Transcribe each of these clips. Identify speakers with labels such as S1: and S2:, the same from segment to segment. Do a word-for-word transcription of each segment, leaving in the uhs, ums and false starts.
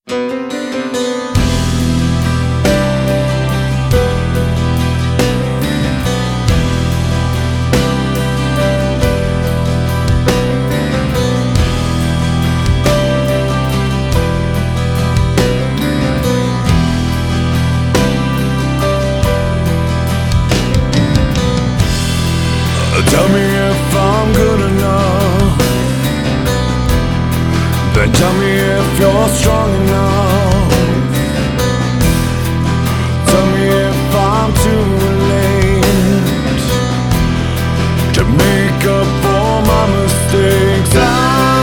S1: Tell me if I'm good enough, then tell me if you're strong enough. Tell me if I'm too late to make up for my mistakes. I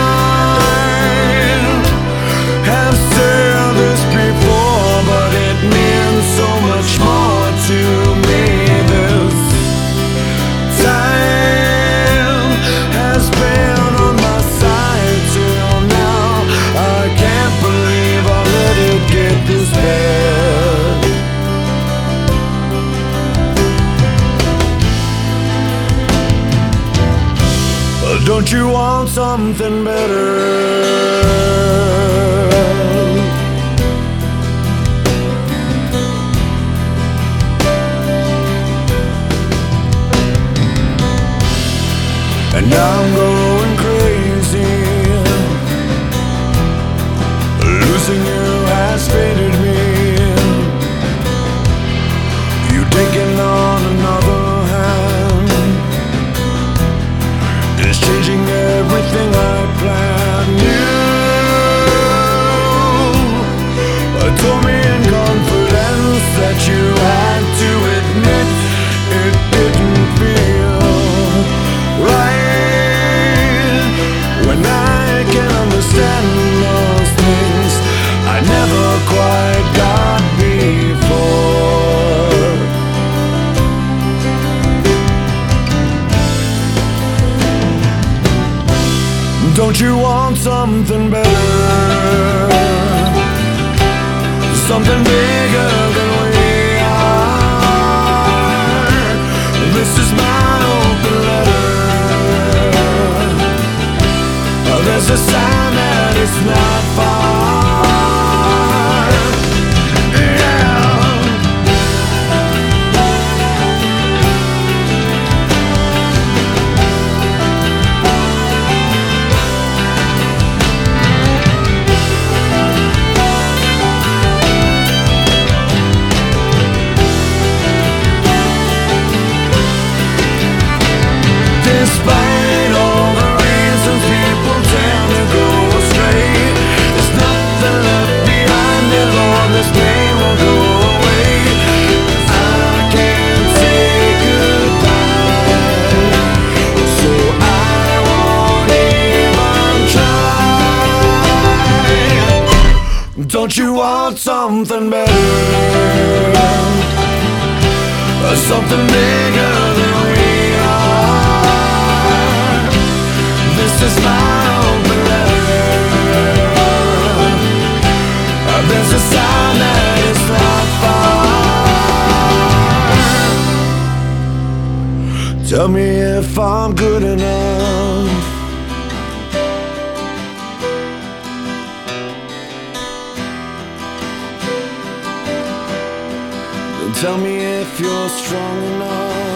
S1: have said this before, but it means so much more to me this time has been on my side till now. I can't believe I let it get this bad. Don't you want something better? And I'm going crazy. Losing you has faded me. You taking on another hand is changing everything I planned. You told me in confidence that you had to admit it didn't feel right. When I can understand those things I never quite got before. Don't you want something better? Something bigger than we are. This is my open letter. There's a sign that it's not far. Despite all the reasons people tend to go astray, there's nothing left behind if all this pain will go away. I can't say goodbye, so I won't even try. Don't you want something better? Something bigger than we are. This is my open letter. There's a sign that it's not far. Tell me if I'm good enough. Then tell me if you're strong enough.